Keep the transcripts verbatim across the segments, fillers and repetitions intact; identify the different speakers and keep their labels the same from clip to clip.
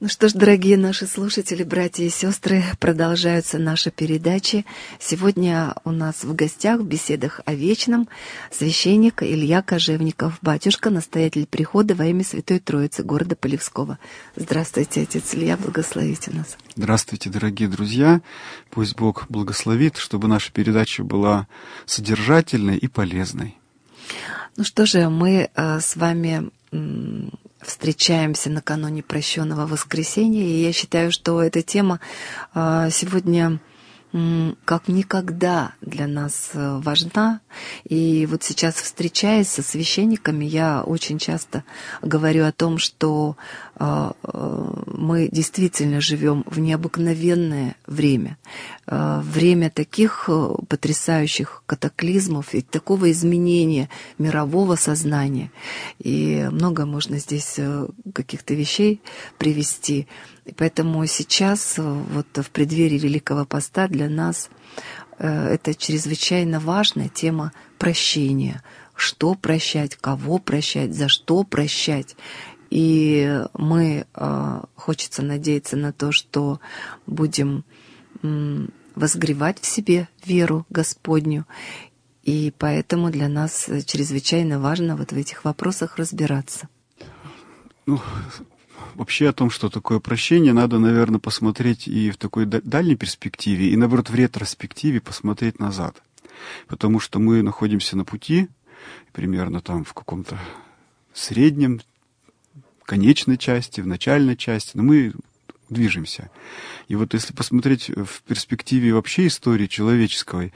Speaker 1: Ну что ж, дорогие наши слушатели, братья и сестры, продолжаются наши передачи. Сегодня у нас в гостях в беседах о вечном священник Илья Кожевников, батюшка, настоятель прихода во имя Святой Троицы города Полевского. Здравствуйте, отец Илья, благословите нас.
Speaker 2: Здравствуйте, дорогие друзья. Пусть Бог благословит, чтобы наша передача была содержательной и полезной.
Speaker 1: Ну что же, мы э, с вами м, встречаемся накануне прощенного воскресенья, и я считаю, что эта тема э, сегодня м, как никогда для нас э, важна. И вот сейчас, встречаясь со священниками, я очень часто говорю о том, что э, э, мы действительно живем в необыкновенное время. Э, время таких э, потрясающих катаклизмов и такого изменения мирового сознания. И много можно здесь э, каких-то вещей привести. И поэтому сейчас, э, вот в преддверии Великого Поста, для нас это чрезвычайно важная тема прощения. Что прощать, кого прощать, за что прощать. И мы, хочется надеяться на то, что будем возгревать в себе веру Господню. И поэтому для нас чрезвычайно важно вот в этих вопросах разбираться.
Speaker 2: Ну, вообще о том, что такое прощение, надо, наверное, посмотреть и в такой дальней перспективе, и, наоборот, в ретроспективе посмотреть назад. Потому что мы находимся на пути, примерно там в каком-то среднем, конечной части, в начальной части, но мы движемся. И вот если посмотреть в перспективе вообще истории человеческой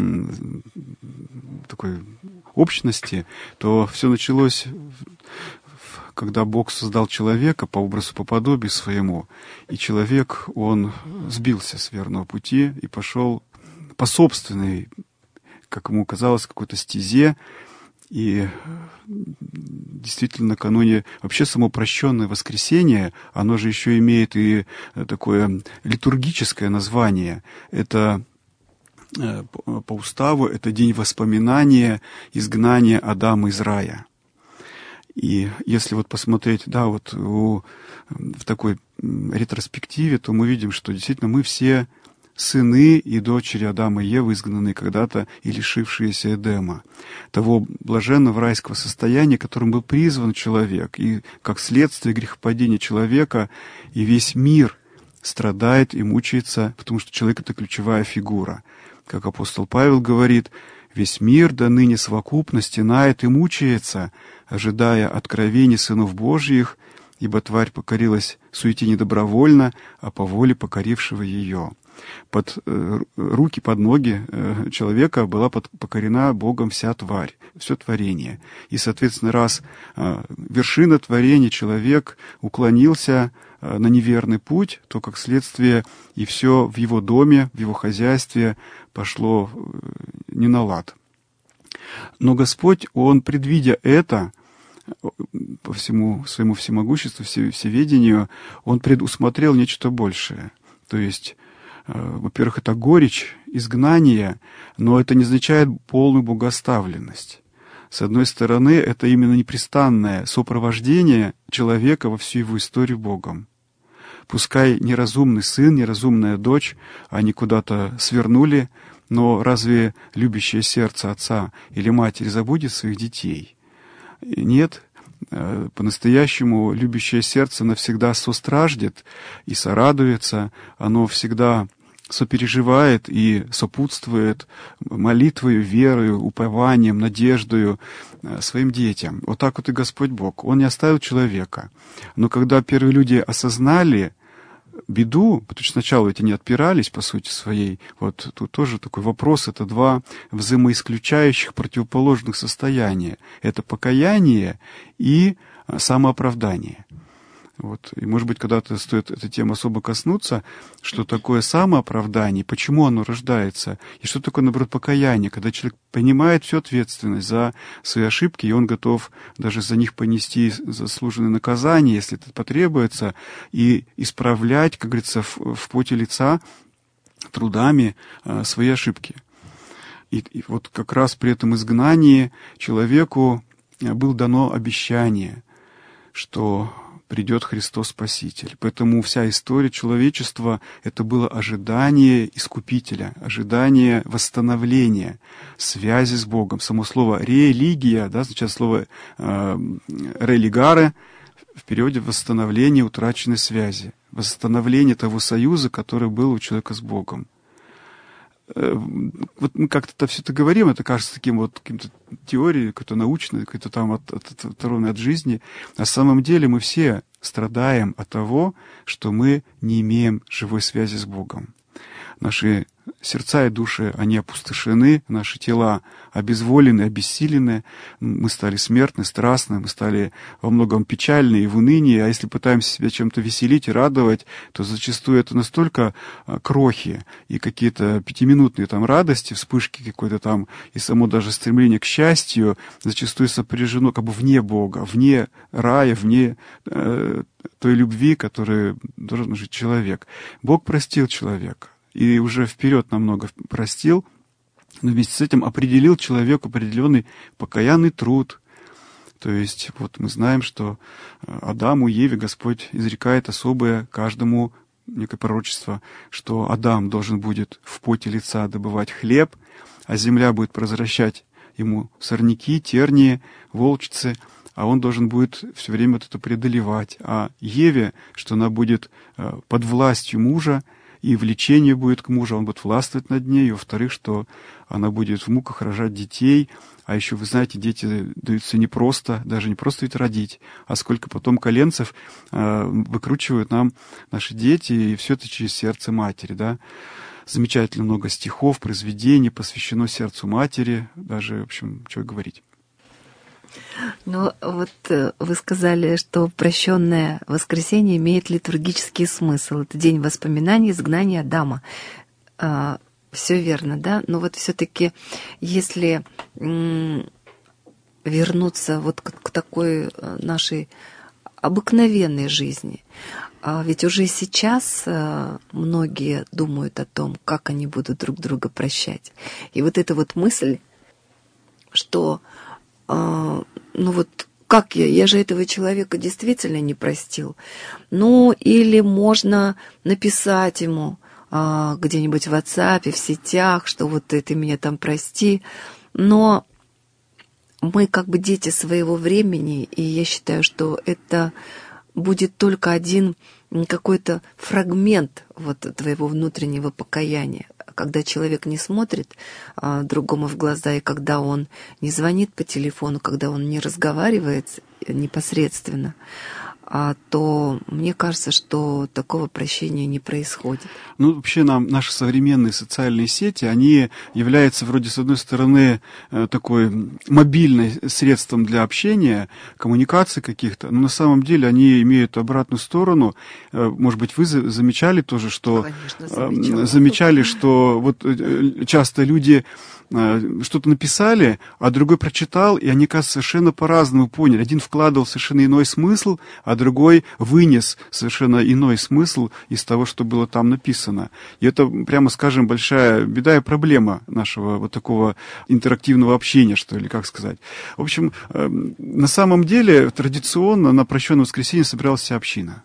Speaker 2: такой общности, то все началось, когда Бог создал человека по образу, по подобию своему, и человек, он сбился с верного пути и пошел по собственной, как ему казалось, какой-то стезе. И действительно, накануне вообще само прощенное воскресенье, оно же еще имеет и такое литургическое название. Это по уставу, это день воспоминания изгнания Адама из рая. И если вот посмотреть, да, вот у, в такой ретроспективе, то мы видим, что действительно мы все сыны и дочери Адама и Евы, изгнанные когда-то и лишившиеся Эдема, того блаженного райского состояния, которым был призван человек. И как следствие грехопадения человека и весь мир страдает и мучается, потому что человек — это ключевая фигура. Как апостол Павел говорит, весь мир до ныне совокупно стенает и мучается, ожидая откровений сынов Божьих, ибо тварь покорилась суете недобровольно, а по воле покорившего ее. Под э, руки, под ноги э, человека была под, покорена Богом вся тварь, все творение. И, соответственно, раз э, вершина творения человек уклонился э, на неверный путь, то, как следствие, и все в его доме, в его хозяйстве пошло э, не на лад. Но Господь, Он, предвидя это, по всему своему всемогуществу, всеведению, Он предусмотрел нечто большее. То есть, во-первых, это горечь изгнания, но это не означает полную богооставленность. С одной стороны, это именно непрестанное сопровождение человека во всю его историю Богом. Пускай неразумный сын, неразумная дочь, они куда-то свернули, но разве любящее сердце отца или матери забудет своих детей? Нет. По-настоящему любящее сердце навсегда состраждет и сорадуется, оно всегда сопереживает и сопутствует молитвою, верою, упованием, надеждою своим детям. Вот так вот и Господь Бог. Он не оставил человека. Но когда первые люди осознали беду, потому что сначала ведь они отпирались, по сути своей, вот тут тоже такой вопрос, это два взаимоисключающих противоположных состояния. Это покаяние и самооправдание. Вот. И, может быть, когда-то стоит эту тему особо коснуться, что такое самооправдание, почему оно рождается, и что такое, наоборот, покаяние, когда человек понимает всю ответственность за свои ошибки, и он готов даже за них понести заслуженное наказание, если это потребуется, и исправлять, как говорится, в, в поте лица трудами э, свои ошибки. И, и вот как раз при этом изгнании человеку было дано обещание, что придет Христос Спаситель. Поэтому вся история человечества — это было ожидание Искупителя, ожидание восстановления связи с Богом. Само слово «религия», да, означает слово э, «религаре», в периоде восстановления утраченной связи, восстановления того союза, который был у человека с Богом. Вот мы как-то это все это говорим, это кажется таким вот каким-то теорией, какой-то научной, какой-то там от, от, оторванной от жизни. На самом деле мы все страдаем от того, что мы не имеем живой связи с Богом. Наши сердца и души, они опустошены, наши тела обезволены, обессилены, мы стали смертны, страстны, мы стали во многом печальны и в унынии, а если пытаемся себя чем-то веселить и радовать, то зачастую это настолько крохи и какие-то пятиминутные там радости, вспышки какой-то там, и само даже стремление к счастью зачастую сопряжено как бы вне Бога, вне рая, вне э, той любви, которой должен жить человек. Бог простил человека. И уже вперед намного простил, но вместе с этим определил человеку определенный покаянный труд. То есть вот мы знаем, что Адаму и Еве Господь изрекает особое каждому некое пророчество, что Адам должен будет в поте лица добывать хлеб, а земля будет возвращать ему сорняки, тернии, волчицы, а он должен будет все время вот это преодолевать. А Еве, что она будет под властью мужа, и влечение будет к мужу, он будет властвовать над ней. И, во-вторых, что она будет в муках рожать детей. А еще, вы знаете, дети даются не просто, даже не просто ведь родить, а сколько потом коленцев э, выкручивают нам наши дети, и все это через сердце матери, да. Замечательно много стихов, произведений посвящено сердцу матери, даже, в общем, что и говорить.
Speaker 1: Ну, вот вы сказали, что прощенное воскресенье имеет литургический смысл. Это день воспоминаний изгнания Адама. А, все верно, да? Но вот все-таки, если м- вернуться вот к, к такой нашей обыкновенной жизни, а ведь уже сейчас а, многие думают о том, как они будут друг друга прощать. И вот эта вот мысль, что ну вот как я? Я же этого человека действительно не простил. Ну, или можно написать ему а, где-нибудь в WhatsApp, в сетях, что вот ты меня там прости. Но мы как бы дети своего времени, и я считаю, что это будет только один какой-то фрагмент вот твоего внутреннего покаяния. Когда человек не смотрит а, другому в глаза, и когда он не звонит по телефону, когда он не разговаривает непосредственно, а, то мне кажется, что такого прощения не происходит.
Speaker 2: Ну, вообще нам наши современные социальные сети, они являются вроде, с одной стороны, такой мобильным средством для общения, коммуникации каких-то, но на самом деле они имеют обратную сторону. Может быть, вы замечали тоже, что... Конечно, замечали, что вот часто люди что-то написали, а другой прочитал, и они, кажется, совершенно по-разному поняли. Один вкладывал совершенно иной смысл, а другой вынес совершенно иной смысл из того, что было там написано. И это, прямо скажем, большая беда и проблема нашего вот такого интерактивного общения, что ли, как сказать. В общем, на самом деле, традиционно на прощенное воскресенье собиралась вся община.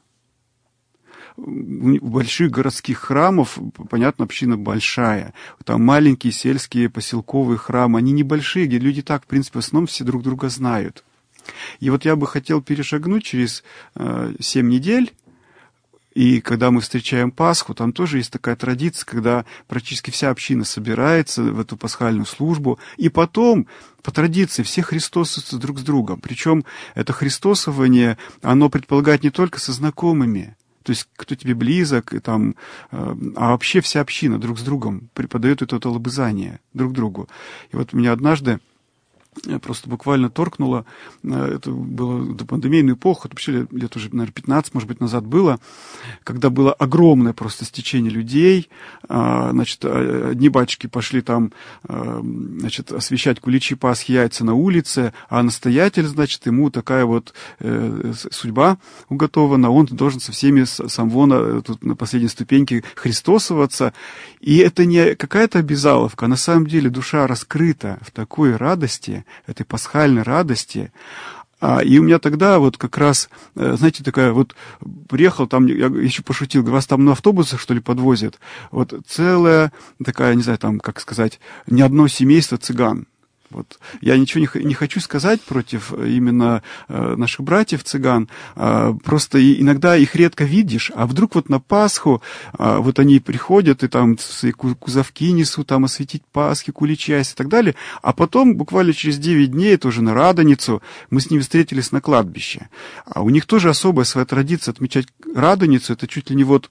Speaker 2: У больших городских храмов, понятно, община большая. Там маленькие сельские поселковые храмы, они небольшие, где люди так, в принципе, в основном все друг друга знают. И вот я бы хотел перешагнуть через э, семь недель, и когда мы встречаем Пасху, там тоже есть такая традиция, когда практически вся община собирается в эту пасхальную службу, и потом, по традиции, все христосуются друг с другом. Причем это христосование, оно предполагает не только со знакомыми, то есть кто тебе близок, и там, а вообще вся община друг с другом преподает это лобызание друг другу. И вот меня однажды просто буквально торкнуло, это было до пандемийной эпохи, вообще лет уже, наверное, пятнадцать, может быть, назад было, когда было огромное просто стечение людей, значит, одни батюшки пошли там, значит, освещать куличи, Пасхи, яйца на улице, а настоятель, значит, ему такая вот судьба уготована, он должен со всеми сам вон тут на последней ступеньке христосоваться, и это не какая-то обязаловка, а на самом деле душа раскрыта в такой радости, этой пасхальной радости, А, и у меня тогда вот как раз, знаете, такая вот, приехал там, я еще пошутил, вас там на автобусах, что ли, подвозят, вот целая такая, не знаю, там, как сказать, не одно семейство цыган. Вот. Я ничего не, не хочу сказать против именно э, наших братьев-цыган, э, просто и, иногда их редко видишь, а вдруг вот на Пасху э, вот они приходят и там свои кузовки несут, там осветить Пасхи, куличи и так далее, а потом буквально через девять дней, тоже на Радоницу, мы с ними встретились на кладбище. А у них тоже особая своя традиция отмечать Радоницу, это чуть ли не вот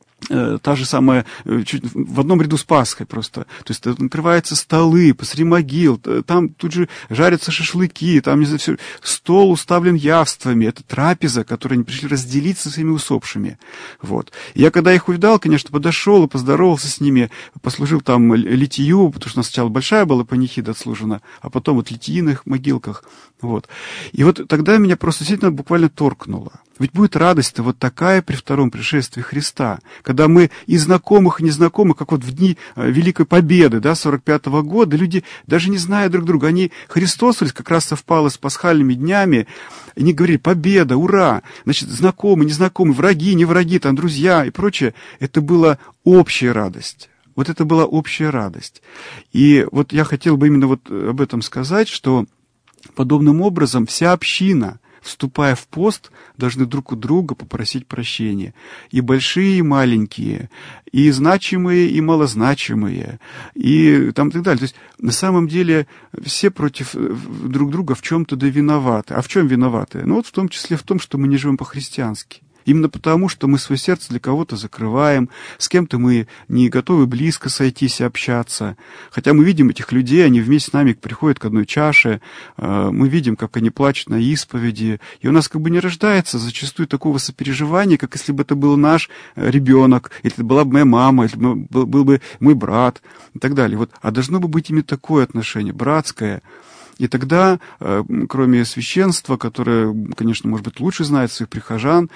Speaker 2: та же самая, чуть в одном ряду с Пасхой просто. То есть накрываются столы посреди могил, там тут же жарятся шашлыки, там, не знаю, все, стол уставлен явствами. Это трапеза, которую они пришли разделить со своими усопшими. Вот. Я когда их увидал, конечно, подошел и поздоровался с ними, послужил там литию, потому что у нас сначала большая была панихида отслужена, а потом вот литии на их могилках. Вот. И вот тогда меня просто действительно буквально торкнуло. Ведь будет радость-то вот такая при втором пришествии Христа, когда мы и знакомых, и незнакомых, как вот в дни Великой Победы, да, сорок пятого года, люди, даже не зная друг друга, они христосовались, как раз совпало с пасхальными днями, и они говорили: победа, ура! Значит, знакомые, незнакомые, враги, не враги, там, друзья и прочее. Это была общая радость. Вот это была общая радость. И вот я хотел бы именно вот об этом сказать, что подобным образом вся община, вступая в пост, должны друг у друга попросить прощения. И большие, и маленькие, и значимые, и малозначимые, и там и так далее. То есть, на самом деле, все против друг друга в чем-то да виноваты. А в чем виноваты? Ну, вот в том числе в том, что мы не живем по-христиански. Именно потому, что мы свое сердце для кого-то закрываем, с кем-то мы не готовы близко сойтись и общаться. Хотя мы видим этих людей, они вместе с нами приходят к одной чаше, мы видим, как они плачут на исповеди, и у нас как бы не рождается зачастую такого сопереживания, как если бы это был наш ребенок, или это была бы моя мама, или был бы мой брат, и так далее. Вот. А должно бы быть именно такое отношение, братское. И тогда, кроме священства, которое, конечно, может быть, лучше знает своих прихожан,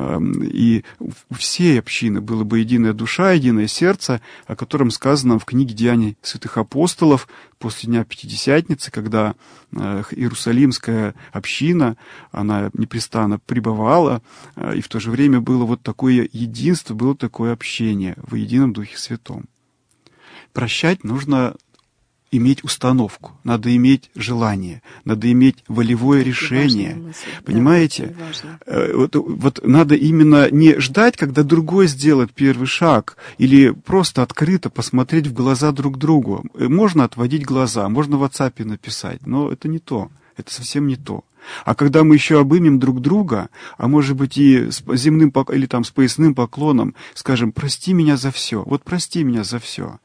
Speaker 2: и у всей общины была бы единая душа, единое сердце, о котором сказано в книге «Деяний святых апостолов» после Дня Пятидесятницы, когда иерусалимская община, она непрестанно пребывала, и в то же время было вот такое единство, было такое общение в едином Духе Святом. Прощать нужно иметь установку, надо иметь желание, надо иметь волевое решение. Мысль, понимаете? Да, вот, вот надо именно не ждать, когда другой сделает первый шаг, или просто открыто посмотреть в глаза друг другу. Можно отводить глаза, можно в WhatsApp написать, но это не то, это совсем не то. А когда мы еще обымем друг друга, а может быть и с земным или там с поясным поклоном, скажем: прости меня за все, вот прости меня за все.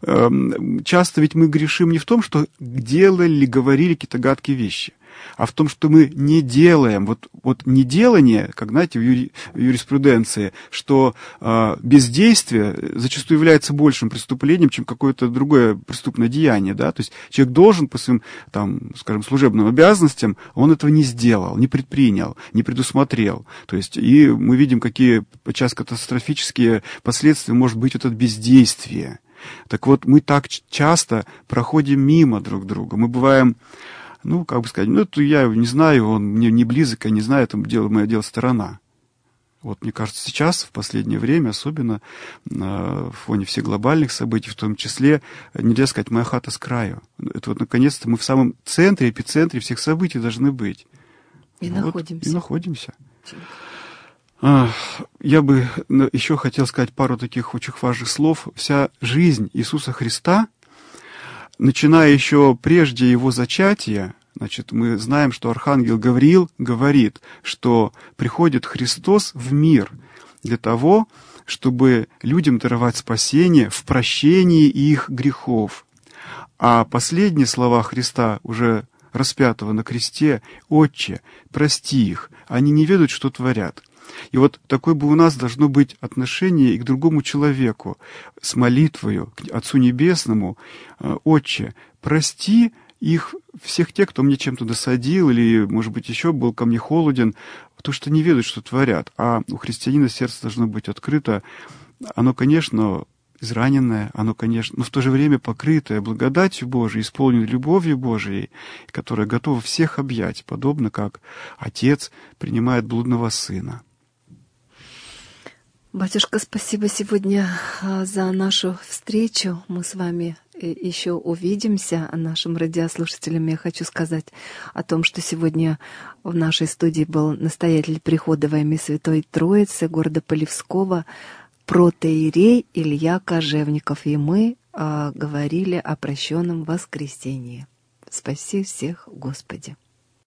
Speaker 2: Часто ведь мы грешим не в том, что делали или говорили какие-то гадкие вещи, а в том, что мы не делаем. Вот, вот неделание, как, знаете, в, юри, в юриспруденции, что э, бездействие зачастую является большим преступлением, чем какое-то другое преступное деяние. Да? То есть человек должен по своим, там, скажем, служебным обязанностям, он этого не сделал, не предпринял, не предусмотрел. То есть, и мы видим, какие подчас катастрофические последствия может быть от бездействия. Так вот, мы так часто проходим мимо друг друга. Мы бываем, ну, как бы сказать, ну, это я его не знаю, он мне не близок, я не знаю, это дело, мое дело сторона. Вот, мне кажется, сейчас, в последнее время, особенно на фоне всех глобальных событий, в том числе, нельзя сказать, моя хата с краю. Это вот, наконец-то, мы в самом центре, эпицентре всех событий должны быть.
Speaker 1: И вот, находимся.
Speaker 2: И находимся. Я бы еще хотел сказать пару таких очень важных слов. Вся жизнь Иисуса Христа, начиная еще прежде Его зачатия, значит, мы знаем, что архангел Гавриил говорит, что приходит Христос в мир для того, чтобы людям даровать спасение в прощении их грехов. А последние слова Христа, уже распятого на кресте: «Отче, прости их, они не ведают, что творят». И вот такое бы у нас должно быть отношение и к другому человеку, с молитвою к Отцу Небесному: «Отче, прости их, всех тех, кто мне чем-то досадил или, может быть, еще был ко мне холоден, потому что не ведают, что творят». А у христианина сердце должно быть открыто. Оно, конечно, израненное, оно, конечно, но в то же время покрытое благодатью Божией, исполненное любовью Божией, которая готова всех объять, подобно как отец принимает блудного сына.
Speaker 1: Батюшка, спасибо сегодня за нашу встречу. Мы с вами еще увидимся. Нашим радиослушателям я хочу сказать о том, что сегодня в нашей студии был настоятель прихода во имя Святой Троицы города Полевского, протоиерей Илья Кожевников. И мы а, говорили о прощенном воскресении. Спаси всех, Господи.